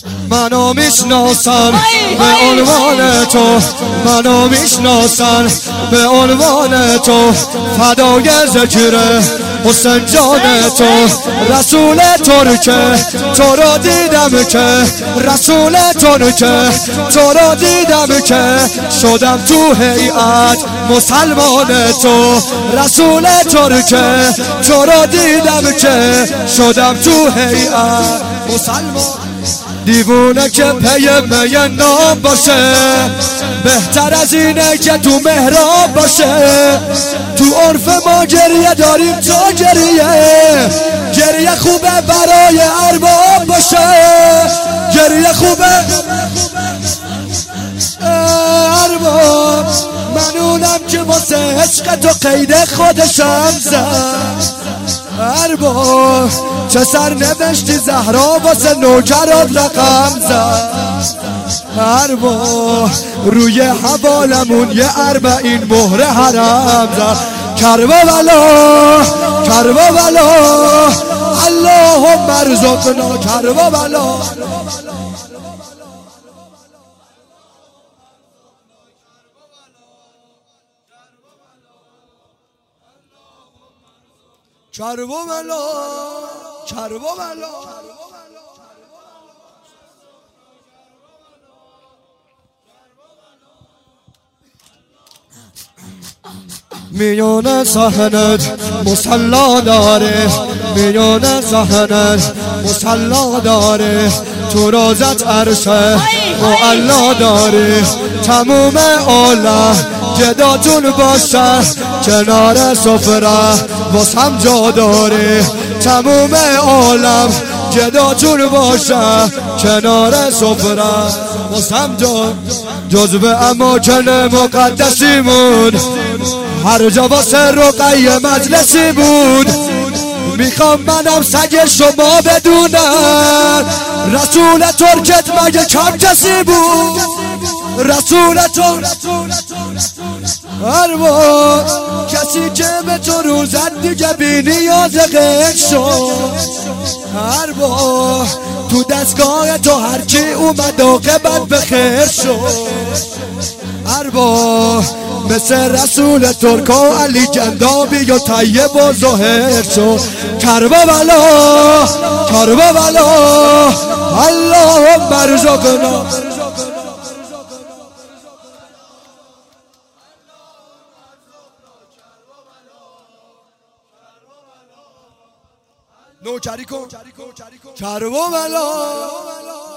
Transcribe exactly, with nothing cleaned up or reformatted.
منو میشناسن به عنوان تو، منو میشناسن به عنوان تو، فدای ذکر حسین جان تو، رسول ترکه تو رو دیدم که، رسول ترکه تو رو دیدم که، شدم تو هیئت مسلمان تو، رسول ترکه تو رو دیدم که، شدم تو هیئت مسلمان. دیوونه که پی می نام باشه، بهتر از اینه که تو محراب باشه. تو عرف ما گریه داریم تا گریه، گریه خوبه برای ارباب باشه، گریه خوبه ارباب. من اونم که واسه عشق تو قید خودشم زد، ارباب چه سر نوشتی زهرا واسه نوکرات رقم زد، ارباب روی حوالمون یه اربعین مهر حرم زد. کربلا کربلا اللهم ارزقنا کربلا. کربلا کربلا میون صحنت مصلا داره، میون صحنت مصلا داره، تو روزت عرشه معلا داره. تموم عالم جداتون باشه، کنار سفره باز هم جا داره. تموم عالم جداتون باشه، کنار سفره باز هم جا. جزو اماکن مقدسیمون هر جا واسه رقیه مجلسی بود. میخوام منم سگ شما بدونم، رسول ترکت مگه کم کسی بود؟ رسول ترکت ارباب کسی که به تو روزت دیگه بی نیاز غیر شد، ارباب تو دستگاه تو هرچی اومد عاقبت به خیر شد، ارباب مثل رسول ترک و علی جندابی و طیب و ظاهر شد. کربلا کربلا اللهم ارزقنا. نوکری کن کربلا.